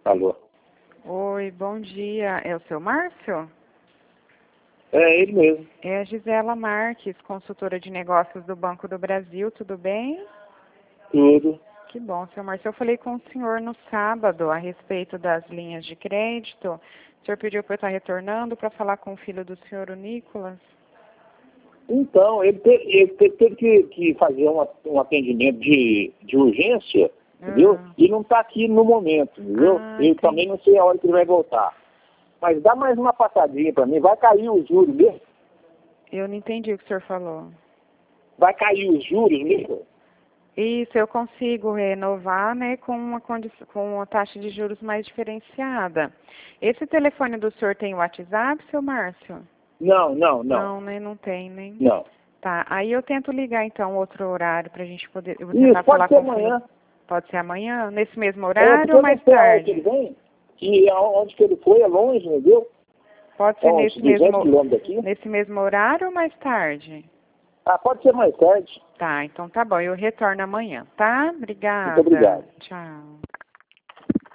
Alô? Oi, bom dia. É o seu Márcio? É ele mesmo. É a Gisela Marques, consultora de negócios do Banco do Brasil, tudo bem? Tudo. Que bom, seu Márcio. Eu falei com o senhor no sábado a respeito das linhas de crédito. O senhor pediu para eu estar retornando para falar com o filho do senhor, o Nicolas. Então, ele teve que fazer um atendimento de urgência, entendeu? E não está aqui no momento, entendeu? Eu também não sei a hora que ele vai voltar. Mas dá mais uma passadinha para mim, vai cair os juros mesmo? Eu não entendi o que o senhor falou. Vai cair os juros mesmo? Isso, eu consigo renovar, né, com uma taxa de juros mais diferenciada. Esse telefone do senhor tem WhatsApp, seu Márcio? Não. Não, né, não tem, né? Não. Tá, aí eu tento ligar então outro horário pra gente poder, você Isso, tá pode falar ser com o amanhã. filho. Pode ser amanhã, nesse mesmo Porque horário eu ou não mais sei a hora que ele tarde? vem, e onde que ele foi é longe, entendeu? Pode É ser uns 200 quilômetros daqui. nesse mesmo horário ou mais tarde? Ah, pode ser mais tarde. Tá, então tá bom, eu retorno amanhã, tá? Muito Obrigada. obrigado. Tchau.